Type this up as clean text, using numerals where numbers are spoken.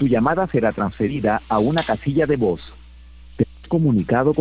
Tu llamada será transferida a una casilla de voz. Te has comunicado con